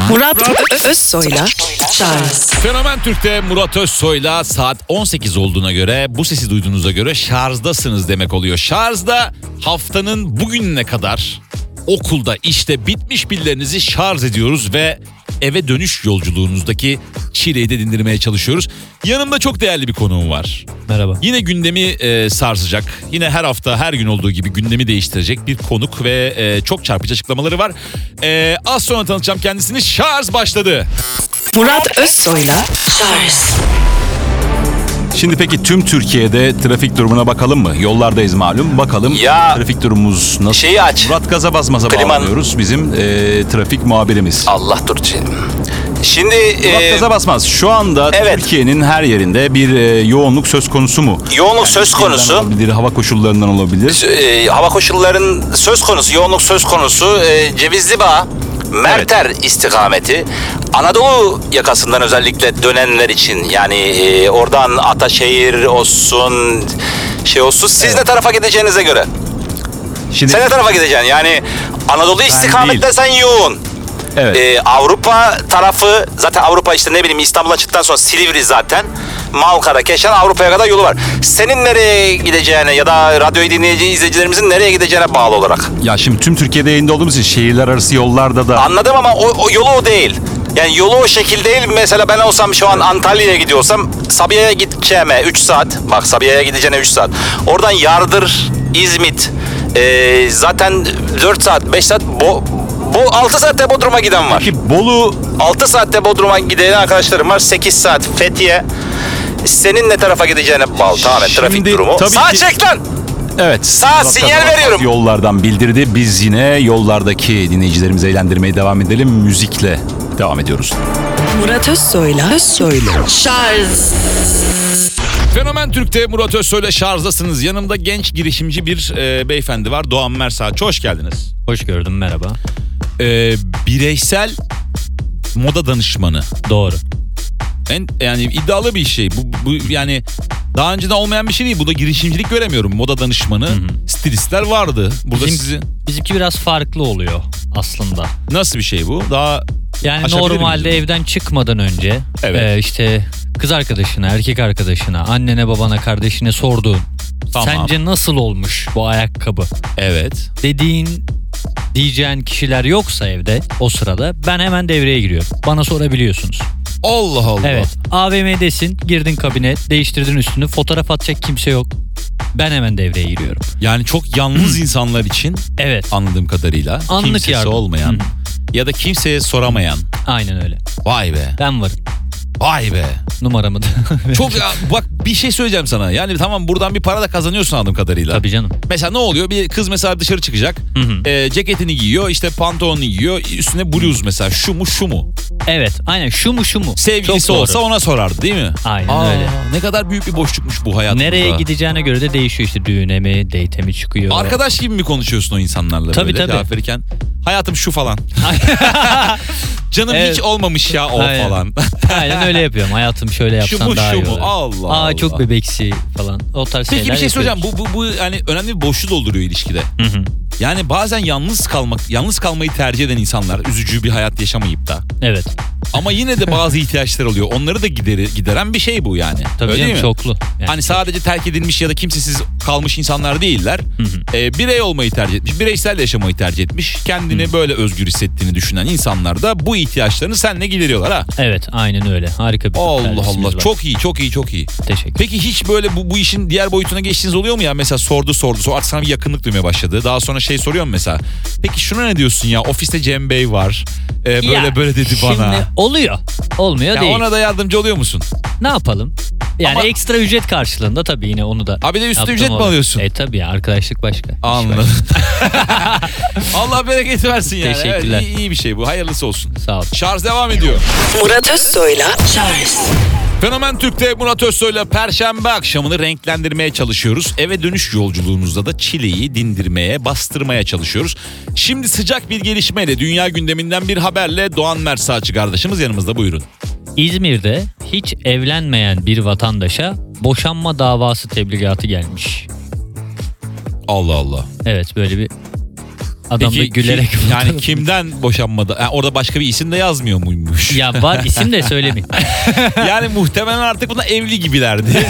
Murat Özsoy'la Charles. Fenomen Türk'te Murat Özsoy'la saat 18 olduğuna göre, bu sesi duyduğunuza göre şarjdasınız demek oluyor. Şarjda haftanın bugününe kadar okulda, işte bitmiş pillerinizi şarj ediyoruz ve eve dönüş yolculuğunuzdaki çileyi de dindirmeye çalışıyoruz. Yanımda çok değerli bir konuğum var. Merhaba. Yine gündemi sarsacak, yine her hafta her gün olduğu gibi gündemi değiştirecek bir konuk ve çok çarpıcı açıklamaları var. Az sonra tanıtacağım kendisini. Şarj başladı. Murat Özsoy'la Charles. Şimdi peki tüm Türkiye'de trafik durumuna bakalım mı? Yollardayız malum. Bakalım Ya, trafik durumumuz nasıl? şeyi aç. Murat Gaza Basmaz'a bağlanıyoruz. Bizim trafik muhabirimiz. Allah dur canım. Şimdi Murat Gaza Basmaz, şu anda evet. Türkiye'nin her yerinde bir yoğunluk söz konusu mu? Yoğunluk söz konusu. Olabilir, hava koşullarından olabilir. Hava koşulların söz konusu, yoğunluk söz konusu. Cevizlibağ, Merter istikameti. Anadolu yakasından özellikle dönenler için, yani oradan Ataşehir olsun, siz ne tarafa gideceğinize göre. Şimdi Sen ne tarafa gideceksin? Yani Anadolu istikamette sen yoğun. evet. Avrupa tarafı zaten, Avrupa işte ne bileyim, İstanbul'a çıktıktan sonra Silivri zaten. Malkara, Keşan, Avrupa'ya kadar yolu var. Senin nereye gideceğine ya da radyoyu dinleyici izleyicilerimizin nereye gideceğine bağlı olarak. Ya şimdi tüm Türkiye'de yayında olduğumuz için şehirler arası yollarda da... Anladım ama o yolu o değil. Yani yolu o şekil değil. Mesela ben olsam şu an Antalya'ya gidiyorsam Sabiha'ya gideceğime 3 saat. Bak, Sabiha'ya gideceğine 3 saat. Oradan Yardır, İzmit, zaten 4 saat, 5 saat... Bu 6 saatte Bodrum'a giden var. Peki Bolu... 6 saatte Bodrum'a giden arkadaşlarım var. 8 saat Fethiye. Senin ne tarafa gideceğine bağlı tamamen trafik durumu. tabii Sağ ki- çek lan! Evet. Sağ Murat sinyal Gaza Basmaz veriyorum. Yollardan bildirdi. Biz yine yollardaki dinleyicilerimizi eğlendirmeye devam edelim. Müzikle devam ediyoruz. Murat Özsoy'la Charles. Fenomen Türk'te Murat Özsoy'la şarjdasınız. Yanımda genç girişimci bir beyefendi var. Doğan Mersaç. Hoş geldiniz. Hoş gördüm, merhaba. Bireysel moda danışmanı. Doğru. Yani iddialı bir şey. Bu yani daha önceden olmayan bir şey değil. Bu da girişimcilik göremiyorum. Moda danışmanı, stilistler vardı. Burada Bizimki biraz farklı oluyor aslında. nasıl bir şey bu? Daha Yani açabilir normalde miyiz? evden çıkmadan önce Evet. işte kız arkadaşına, erkek arkadaşına, annene, babana, kardeşine sorduğun, Tamam. sence nasıl olmuş bu ayakkabı Evet. diyeceğin kişiler yoksa evde o sırada ben hemen devreye giriyorum. Bana sorabiliyorsunuz. Allah Allah. Evet. AVM'desin, girdin kabine, değiştirdin üstünü, fotoğraf atacak kimse yok. Ben hemen devreye giriyorum. Yani çok yalnız insanlar için Evet. anladığım kadarıyla Anlık kimsesi yardım. olmayan ya da kimseye soramayan. Aynen öyle. Vay be. Ben varım. Vay be. Numaramı da. Çok bak, bir şey söyleyeceğim sana. Yani tamam, buradan bir para da kazanıyorsun anladığım kadarıyla. Tabii canım. Mesela ne oluyor? Bir kız mesela dışarı çıkacak. Ceketini giyiyor, işte pantolonunu giyiyor. Üstüne bluz mesela. Şu mu? Evet. Aynen şu mu. Sevgilisi Çok doğru. olsa ona sorardı değil mi? Aynen öyle. Ne kadar büyük bir boşlukmuş bu hayatımızda. Nereye gideceğine göre de değişiyor işte, düğüne mi, date'e mi çıkıyor. Arkadaş gibi mi konuşuyorsun o insanlarla Tabii, böyle tabii. cevap verirken? Hayatım şu falan. Canım Evet. hiç olmamış ya o Aynen. falan. Aynen öyle yapıyorum. Hayatım şöyle yapsan daha iyi olur. Allah Aa, Allah. çok bebeksi falan. O tarz Peki şeyler bir şey söyleyeceğim. yapıyoruz. Bu yani önemli bir boşluğu dolduruyor ilişkide. Yani bazen yalnız kalmayı tercih eden insanlar, üzücü bir hayat yaşamayıp da. Evet. Ama yine de bazı ihtiyaçlar oluyor. Onları da gideren bir şey bu yani. Tabii Öyle canım, değil mi? çoklu. Yani Hani sadece terk edilmiş ya da kimsesiz kalmış insanlar değiller. Birey olmayı tercih etmiş, bireysel yaşamayı tercih etmiş. Kendini böyle özgür hissettiğini düşünen insanlar da bu ihtiyaçlarını seninle gideriyorlar ha. Evet, aynen öyle. Harika bir Allah servisimiz Allah, var. çok iyi. Teşekkür. Peki hiç böyle bu işin diğer boyutuna geçtiğiniz oluyor mu ya? Mesela sordu artık sana bir yakınlık duymaya başladı. Daha sonra soruyor mu mesela? Peki şuna ne diyorsun ya? Ofiste Cem Bey var. Böyle dedi bana. Şimdi oluyor. Olmuyor Ya değil. ona da yardımcı oluyor musun? Ne yapalım? Yani Ama- ekstra ücret karşılığında tabii yine onu da. Abi de üstüne yaptım ücret mi oldu. alıyorsun? Tabii ya, arkadaşlık başka. İş Anladım. Allah bereket versin yani. Teşekkürler. Evet, iyi bir şey bu. Hayırlısı olsun. Sağ ol. Şarj devam ediyor. Murat Özsoy'la Charles. Fenomen Türk'te Murat Özsoy'la Perşembe akşamını renklendirmeye çalışıyoruz. Eve dönüş yolculuğunuzda da çileyi dindirmeye, bastırmaya çalışıyoruz. Şimdi sıcak bir gelişmeyle, dünya gündeminden bir haberle Doğan Mersaç kardeşimiz yanımızda, buyurun. İzmir'de hiç evlenmeyen bir vatandaşa boşanma davası tebligatı gelmiş. Allah Allah. Evet, böyle bir Adam da gülerek yani kimden boşanmadı? Yani orada başka bir isim de yazmıyor muymuş? Ya var, isim de söylemeyeyim. Yani muhtemelen artık buna evli gibilerdi.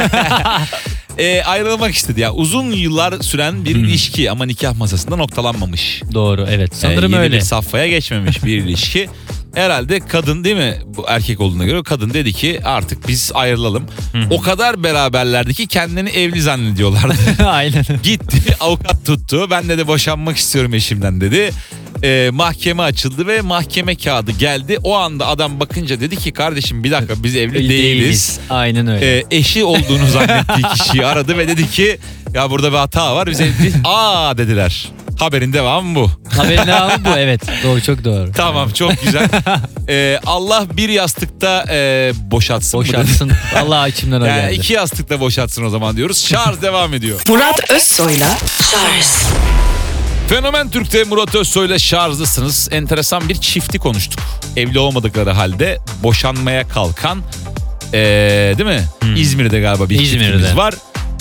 Ayrılmak istedi. Yani uzun yıllar süren bir ilişki ama nikah masasında noktalanmamış. Doğru, evet. Sanırım Yeni öyle. bir safhaya geçmemiş bir ilişki. Herhalde kadın, değil mi? Bu erkek olduğuna göre kadın dedi ki artık biz ayrılalım. O kadar beraberlerdi ki kendini evli zannediyorlardı. Aynen. Gitti, avukat tuttu. Ben de boşanmak istiyorum eşimden dedi. Mahkeme açıldı ve mahkeme kağıdı geldi. O anda adam bakınca dedi ki kardeşim bir dakika biz evli değiliz. Aynen öyle. Eşi olduğunu zannettiği kişiyi aradı ve dedi ki ya burada bir hata var, biz evli. Aa dediler. Haberin devamı bu. Haberin devamı bu, evet. Doğru, çok doğru. Tamam, çok güzel. Allah bir yastıkta boşatsın. Boşatsın. Allah içimden o Yani geldi. iki yastıkta boşatsın o zaman diyoruz. Şarj devam ediyor. Murat Özsoy'la Charles. Fenomen Türk'te Murat Özsoy'la şarjlısınız. Enteresan bir çifti konuştuk. Evli olmadıkları halde boşanmaya kalkan, değil mi? İzmir'de galiba bir çiftimiz var.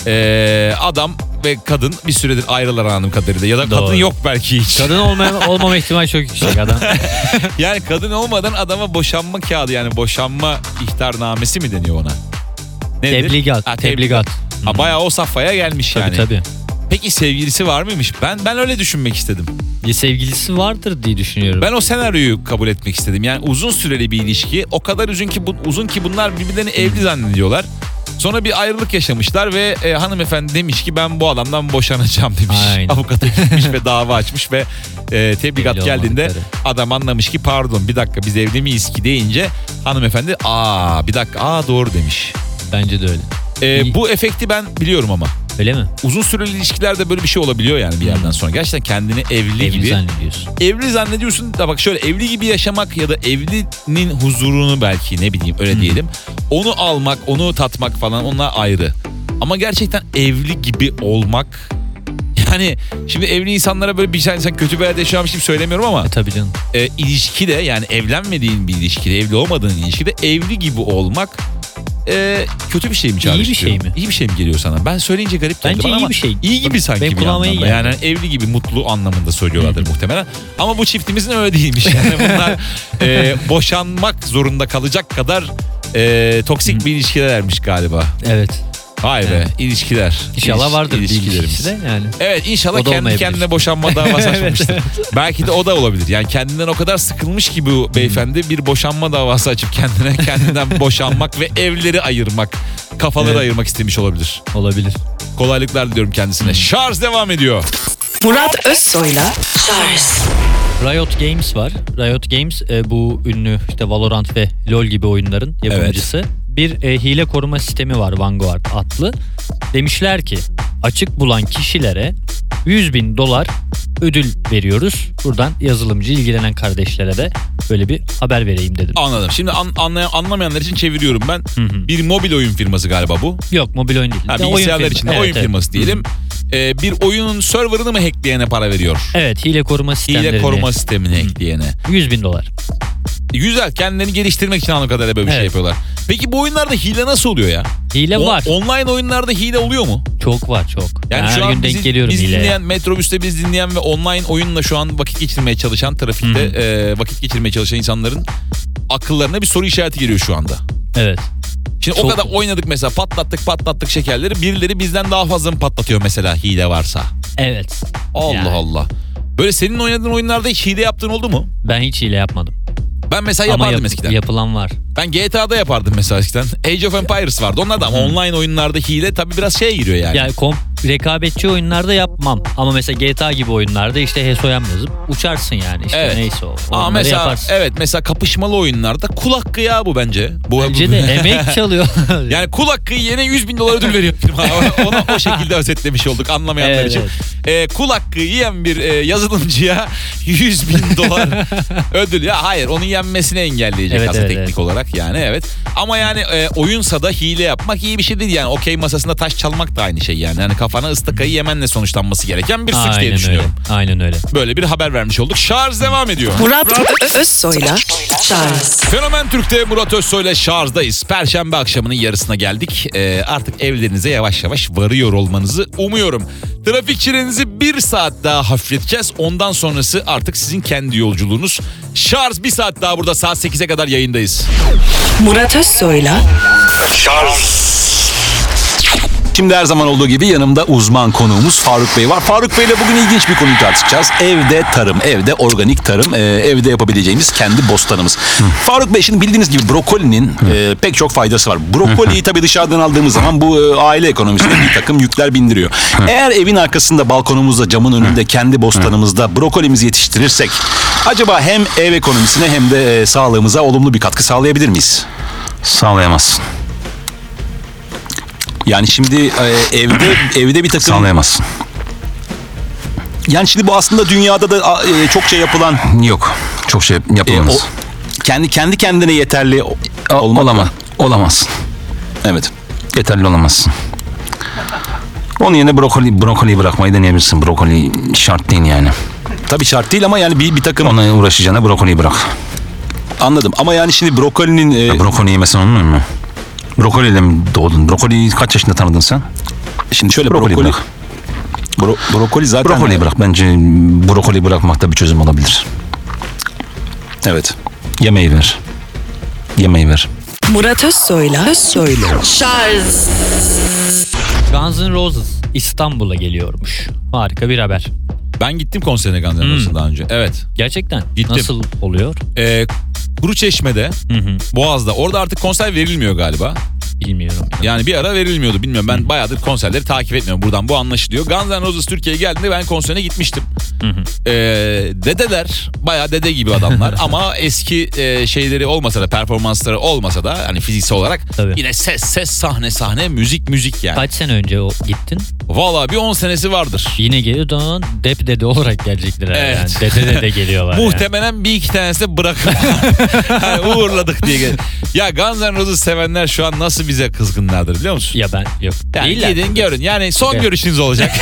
Adam ve kadın bir süredir ayrılar anladığım kadarıyla. Ya da Doğru. kadın yok belki hiç. Kadın olmama ihtimali çok yüksek adam. Yani kadın olmadan adama boşanma kağıdı, yani boşanma ihtarnamesi mi deniyor ona? Nedir? Tebligat. Ha, Tebligat. Ha, bayağı o safhaya gelmiş yani. Tabii. Peki sevgilisi var mıymış? Ben öyle düşünmek istedim. Ya sevgilisi vardır diye düşünüyorum. Ben o senaryoyu kabul etmek istedim. Yani uzun süreli bir ilişki. O kadar uzun ki bunlar birbirlerini evli zannediyorlar. Sonra bir ayrılık yaşamışlar ve hanımefendi demiş ki ben bu adamdan boşanacağım demiş. Aynen. Avukata gitmiş ve dava açmış ve tebligat Evli geldiğinde olmadıkları. adam anlamış ki pardon bir dakika biz evli miyiz ki deyince hanımefendi bir dakika doğru demiş. Bence de öyle. Bu efekti ben biliyorum ama. Öyle mi? Uzun süreli ilişkilerde böyle bir şey olabiliyor yani bir yerden sonra. Gerçekten kendini evli gibi zannediyorsun. evli zannediyorsun da bak şöyle evli gibi yaşamak ya da evlinin huzurunu belki ne bileyim öyle diyelim. Onu almak, onu tatmak falan onlar ayrı. Ama gerçekten evli gibi olmak, yani şimdi evli insanlara böyle bir sen kötü bir hayat yaşamış gibi söylemiyorum ama Tabii canım. ilişkide, yani evlenmediğin bir ilişkide, evli olmadığın ilişkide evli gibi olmak kötü bir şey mi çağrıştırıyor? İyi bir şey mi? İyi bir şey mi geliyor sana? Ben söyleyince garip geldi Bence bana iyi ama bir şey. İyi gibi sanki Benim bir kulağıma iyi anlamda. geldi. Yani evli gibi, mutlu anlamında söylüyorlardır muhtemelen. Ama bu çiftimizin öyle değilmiş. Yani bunlar boşanmak zorunda kalacak kadar toksik bir ilişkilermiş galiba. Evet. Vay be, ilişkiler. İnşallah vardır bir ilişkilerimiz. ilişkisi de yani. Evet, inşallah O da kendi olmayabilir. kendine boşanma davası açmamıştır. Belki de o da olabilir. Yani kendinden o kadar sıkılmış ki bu beyefendi bir boşanma davası açıp kendinden boşanmak ve evleri ayırmak, kafaları Evet. ayırmak istemiş olabilir. Olabilir. Kolaylıklar diliyorum kendisine. Şarj devam ediyor. Murat Özsoy'la Charles. Riot Games var. Riot Games bu ünlü işte Valorant ve LoL gibi oyunların yapımcısı. Bir hile koruma sistemi var, Vanguard adlı. Demişler ki açık bulan kişilere $100.000 ödül veriyoruz. Buradan yazılımcı ilgilenen kardeşlere de böyle bir haber vereyim dedim. Anladım. Şimdi anlamayanlar için çeviriyorum ben. Bir mobil oyun firması galiba bu. Yok, mobil oyun değil. Ha, De bilgisayarlar oyun içinde firması. oyun Evet, firması diyelim. Bir oyunun serverını mı hackleyene para veriyor? Evet, hile koruma sistemlerini. Hile koruma sistemini hackleyene. $100.000. Güzel, kendilerini geliştirmek için anladığım kadarıyla böyle bir şey Evet. yapıyorlar. Peki bu oyunlarda hile nasıl oluyor ya? Hile var. Online oyunlarda hile oluyor mu? Çok var, çok. Yani Her şu an gün denk bizi geliyorum hileye. dinleyen, metrobüste bizi dinleyen ve online oyunla şu an vakit geçirmeye çalışan, trafikte vakit geçirmeye çalışan insanların akıllarına bir soru işareti geliyor şu anda. Evet. Şimdi o Çok- kadar oynadık mesela, patlattık şekerleri, birileri bizden daha fazla mı patlatıyor mesela hile varsa? Evet. Allah Yani. Allah. Böyle senin oynadığın oyunlarda hiç hile yaptığın oldu mu? Ben hiç hile yapmadım. Ben mesela Ama yapardım eskiden. yapılan var. Ben GTA'da yapardım mesela eskiden. Age of Empires vardı. Onlar da ama online oyunlarda hile tabii biraz şeye giriyor yani. Yani rekabetçi oyunlarda yapmam. Ama mesela GTA gibi oyunlarda işte HSO'yam yazıp uçarsın yani. İşte Evet. neyse o. Ama Onları mesela yaparsın. mesela kapışmalı oyunlarda kul hakkı ya bu bence. Bence de emek çalıyor. Yani kul hakkı yene $100.000 ödül veriyor firma. Onu o şekilde özetlemiş olduk anlamayanlar Evet, için. Kul hakkı yiyen bir yazılımcıya $100.000 ödül. Ya hayır, onu yenmesini engelleyecek Evet, aslında evet, teknik evet. olarak yani, evet. Ama yani oyunsa da hile yapmak iyi bir şey değil yani. Okey masasında taş çalmak da aynı şey yani. Yani kafana ıstakayı yemenle sonuçlanması gereken bir suç diye Aynen düşünüyorum. öyle. Aynen öyle. Böyle bir haber vermiş olduk. Şarj devam ediyor. Murat Özsoy'la Charles. Fenomen Türk'te Murat Özsoy'la şarjdayız. Perşembe akşamının yarısına geldik. Artık evlerinize yavaş yavaş varıyor olmanızı umuyorum. Trafikçilerinizi Yüklerinizi bir saat daha hafifleteceğiz. Ondan sonrası artık sizin kendi yolculuğunuz. Şarj bir saat daha burada, saat 8'e kadar yayındayız. Murat Özsoy'la Şimdi her zaman olduğu gibi yanımda uzman konuğumuz Faruk Bey var. Faruk Bey'le bugün ilginç bir konuyu tartışacağız. Evde tarım, evde organik tarım, evde yapabileceğimiz kendi bostanımız. Faruk Bey, şimdi bildiğiniz gibi brokolinin pek çok faydası var. Brokoliyi tabii dışarıdan aldığımız zaman bu aile ekonomisine bir takım yükler bindiriyor. Eğer evin arkasında, balkonumuzda, camın önünde, kendi bostanımızda brokolimizi yetiştirirsek acaba hem ev ekonomisine hem de sağlığımıza olumlu bir katkı sağlayabilir miyiz? Sağlayamazsın. Yani şimdi evde bir takım... Sağlayamazsın. Yani şimdi bu aslında dünyada da çokça yapılan... Yok. Çok şey yapılamaz. Kendi kendine yeterli Olamazsın. Evet. Yeterli olamazsın. Onun yerine brokoliyi bırakmayı deneyebilirsin. Brokoli şart değil yani. Tabii şart değil ama yani bir takım... Ona uğraşacağına brokoliyi bırak. Anladım ama yani şimdi brokolinin... Brokoli yemesen olmuyor mu? Brokoliyle mi doğdun? Brokoliyi kaç yaşında tanıdın sen? Şimdi şöyle Brokoli bırak. Brokoli zaten... Brokoliyi bırak. Bence brokoliyi bırakmakta bir çözüm olabilir. Evet. Yemeği ver. Murat Özsoy'la Guns N' Roses İstanbul'a geliyormuş. Harika bir haber. Ben gittim konserine Guns N' Roses'ın daha önce. Evet. Gerçekten. Gittim. Nasıl oluyor? Kuruçeşme'de, Boğaz'da. Orada artık konser verilmiyor galiba. Bilmiyorum. Yani bir ara verilmiyordu, bilmiyorum. Ben bayağıdır konserleri takip etmiyorum. Buradan bu anlaşılıyor. Guns N' Roses Türkiye'ye geldiğinde ben konserine gitmiştim. Dedeler, bayağı dede gibi adamlar ama eski şeyleri olmasa da, performansları olmasa da hani fiziksel olarak Tabii. yine ses sahne müzik yani. Kaç sene önce gittin? Vallahi bir 10 senesi vardır. Yine geliyor dep dede olarak gelecekler. Evet. Yani. Dede geliyorlar. Muhtemelen bir iki tanesi de bırakıp hani uğurladık diye gel. Ya Guns N' Roses sevenler şu an nasıl bize kızgınlardır biliyor musun? Ya ben yok. Yani Değiller. gidin görün. Yani son Evet. görüşünüz olacak.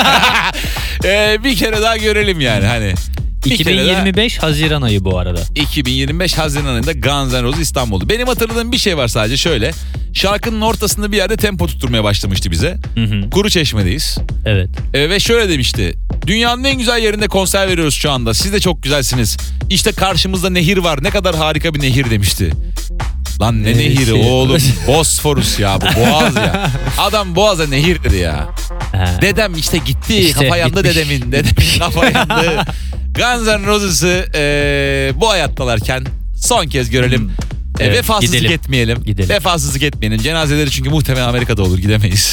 Bir kere daha görelim yani hani. Bir kere daha- 2025 Haziran ayı bu arada. 2025 Haziran ayında Guns N' Roses İstanbul'da. Benim hatırladığım bir şey var sadece şöyle. Şarkının ortasında bir yerde tempo tutturmaya başlamıştı bize. Kuruçeşme'deyiz. Evet. Ve şöyle demişti. Dünyanın en güzel yerinde konser veriyoruz şu anda. Siz de çok güzelsiniz. İşte karşımızda nehir var. Ne kadar harika bir nehir demişti. Lan ne nehiri oğlum? Bosforus ya, bu Boğaz ya. Adam Boğaz'a nehir dedi ya. Dedem işte gitti. İşte kafa yandı gitmiş. dedemin kafa yandı. Guns N' Roses'ı bu hayattalarken son kez görelim. Vefasızlık Gidelim. etmeyelim. Gidelim. Vefasızlık etmeyelim. Cenazeleri çünkü muhtemelen Amerika'da olur, gidemeyiz.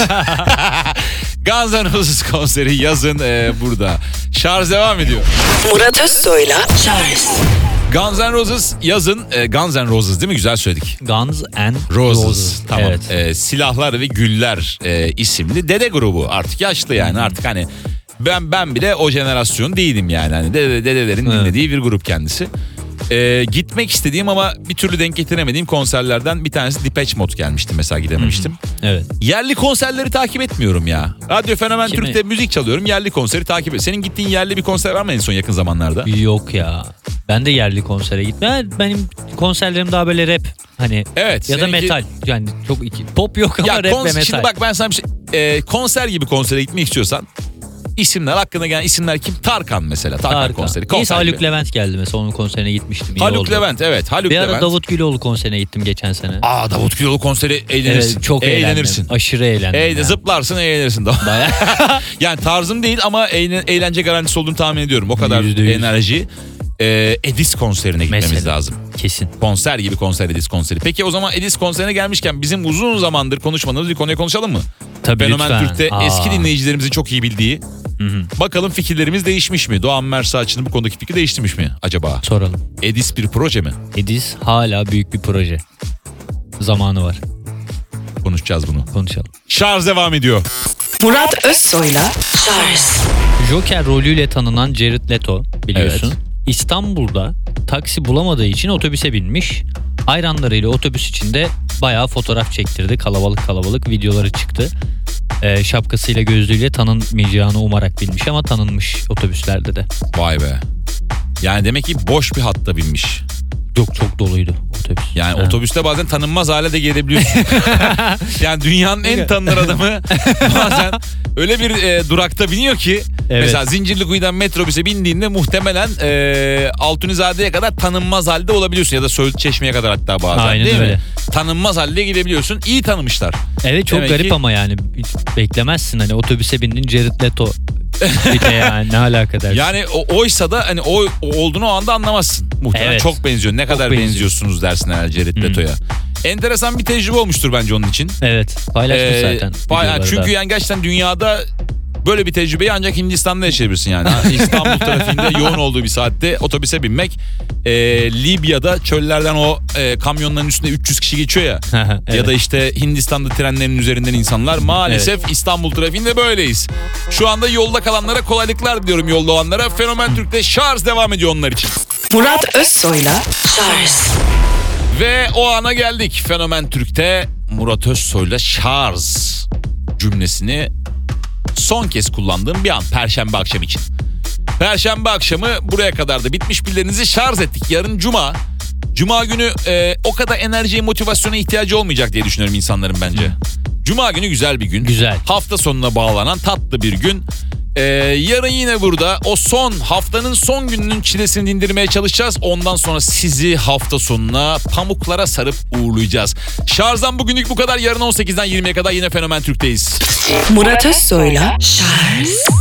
Guns N' Roses konseri yazın burada. Şarj devam ediyor. Murat Özsoy'la Guns N' Roses yazın. Guns N' Roses değil mi? Güzel söyledik. Guns and Roses. Tamam. Evet. Silahlar ve Güller isimli dede grubu. Artık yaşlı yani. Artık hani ben bile o jenerasyon değilim yani. Hani dedelerin dinlediği bir grup kendisi. Gitmek istediğim ama bir türlü denk getiremediğim konserlerden bir tanesi Depeche Mode gelmişti mesela, gidememiştim. Evet. Yerli konserleri takip etmiyorum ya. Radyo Fenomen Kimi? Türk'te müzik çalıyorum. Yerli konseri takip ediyorum. Senin gittiğin yerli bir konser var mı en son yakın zamanlarda? Yok ya. Ben de yerli konsere gitmem. Benim konserlerim daha böyle rap hani Evet. ya da seninki- metal. Yani çok pop yok ama Ya rap ve metal. şimdi bak ben sana bir şey... konser gibi konsere gitmek istiyorsan isimler, aklına gelen isimler kim? Tarkan mesela. Tarkan konseri. Neyse, Konser Haluk gibi. Levent geldi mesela, onun konserine gitmiştim. İyi Haluk oldu. Levent, evet. Haluk Bir ara Levent. Davut Güloğlu konserine gittim geçen sene. Davut Güloğlu konseri eğlenirsin. Evet, çok eğlenirsin. eğlendim. Aşırı eğlendim. ya. Zıplarsın, eğlenirsin. Bayağı. Yani tarzım değil ama eğlence garantisi olduğunu tahmin ediyorum. O kadar %100. enerji. Edis konserine gitmemiz Mesela. lazım. Kesin. Konser gibi konser, Edis konseri. Peki o zaman Edis konserine gelmişken bizim uzun zamandır konuşmadığımız bir konuya konuşalım mı? Tabii Fenomen lütfen. Türk'te eski dinleyicilerimizin çok iyi bildiği. Bakalım fikirlerimiz değişmiş mi? Doğan Mersaç'ın bu konudaki fikri değiştirmiş mi acaba? Soralım. Edis bir proje mi? Edis hala büyük bir proje. Zamanı var. Konuşacağız bunu. Konuşalım. Şarj devam ediyor. Murat Özsoy'la Joker rolüyle tanınan Jared Leto biliyorsun. Evet. İstanbul'da taksi bulamadığı için otobüse binmiş. Hayranlarıyla otobüs içinde bayağı fotoğraf çektirdi. Kalabalık videoları çıktı. Şapkasıyla gözlüğüyle tanınmayacağını umarak binmiş ama tanınmış otobüslerde de. Vay be. Yani demek ki boş bir hatta binmiş. Yok, çok doluydu otobüs. Yani Ha. otobüste bazen tanınmaz hale de gelebiliyorsun. Yani dünyanın en tanınır adamı bazen öyle bir durakta biniyor ki Evet. Mesela Zincirlikuyu'dan metrobüse bindiğinde muhtemelen Altunizade'ye kadar tanınmaz halde olabiliyorsun. Ya da Söğütçeşme'ye kadar hatta bazen, Aynen değil öyle. mi? Tanınmaz halde gidebiliyorsun. İyi tanımışlar. Evet, çok Demek garip ki- ama yani hiç beklemezsin hani otobüse bindin Jared Leto bir de yani ne alaka dersin. Yani oysa da hani o olduğunu o anda anlamazsın. Muhtemelen Evet. çok benziyor. Ne kadar benziyor. benziyorsunuz dersin herhalde Jared Leto'ya. Enteresan bir tecrübe olmuştur bence onun için. Evet, paylaşmış zaten. videoları Çünkü da. yani gerçekten dünyada böyle bir tecrübeyi ancak Hindistan'da yaşayabilirsin yani. İstanbul trafiğinde yoğun olduğu bir saatte otobüse binmek. Libya'da çöllerden o kamyonların üstünde 300 kişi geçiyor ya. Evet. Ya da işte Hindistan'da trenlerin üzerinden insanlar. Maalesef İstanbul trafiğinde böyleyiz. Şu anda yolda kalanlara kolaylıklar diliyorum, yolda olanlara. Fenomen Türk'te şarj devam ediyor onlar için. Murat Özsoy'la Şarj. Ve o ana geldik. Fenomen Türk'te Murat Özsoy'la şarj cümlesini son kez kullandığım bir an. Perşembe akşam için. Perşembe akşamı buraya kadar da bitmiş pillerinizi şarj ettik. Yarın Cuma. Cuma günü o kadar enerjiye, motivasyona ihtiyacı olmayacak diye düşünüyorum insanların bence. Cuma günü güzel bir gün. Güzel. Hafta sonuna bağlanan tatlı bir gün. Yarın yine burada o haftanın son gününün çilesini dindirmeye çalışacağız. Ondan sonra sizi hafta sonuna pamuklara sarıp uğurlayacağız. Şarjdan bugünlük bu kadar. Yarın 18'den 20'ye kadar yine Fenomen Türk'teyiz. Murat Özsoy'la Şarj.